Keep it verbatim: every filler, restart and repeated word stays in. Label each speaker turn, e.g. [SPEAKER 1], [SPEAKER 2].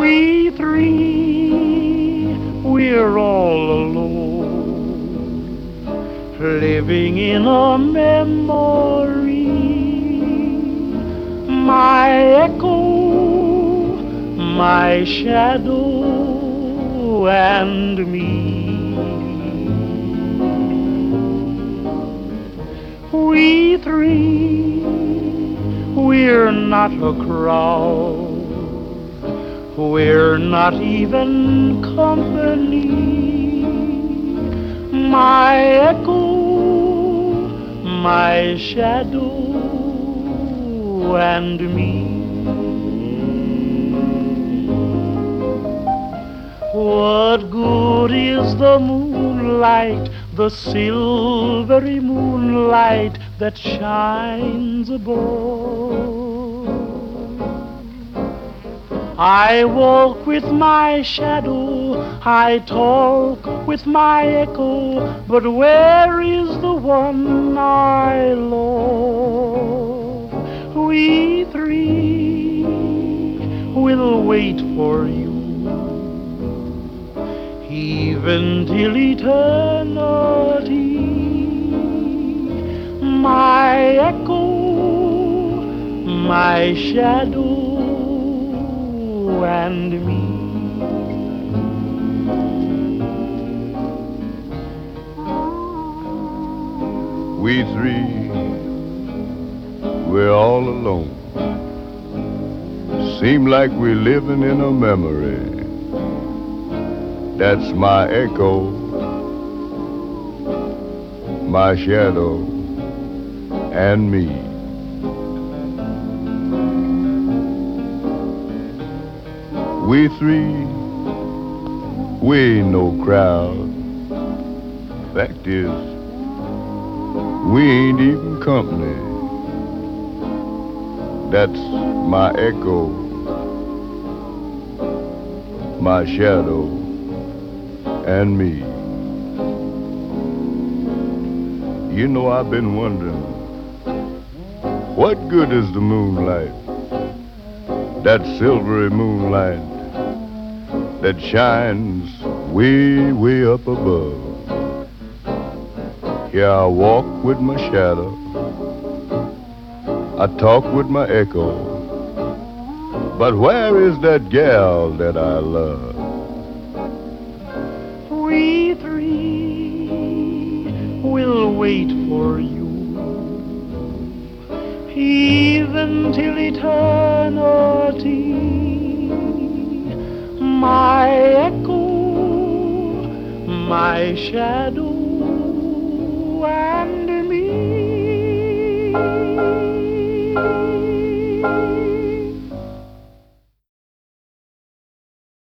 [SPEAKER 1] We three, we're all alone, living in a memory. My echo, my shadow, and me. We three, we're not a crowd, we're not even company. My echo, my shadow, and me. What good is the moonlight, the silvery moonlight that shines above? I walk with my shadow, I talk with my echo, but where is the one I love? We three will wait for you, even till eternity. My echo, my shadow, and me.
[SPEAKER 2] We three, we're all alone. Seem like we're living in a memory. That's my echo, my shadow, and me. We three, we ain't no crowd. Fact is, we ain't even company. That's my echo, my shadow, and me. You know, I've been wondering, what good is the moonlight? That silvery moonlight that shines way, way up above. Here I walk with my shadow, I talk with my echo, but where is that gal that I love?
[SPEAKER 1] We three will wait for you, even till eternity. My echo, my shadow,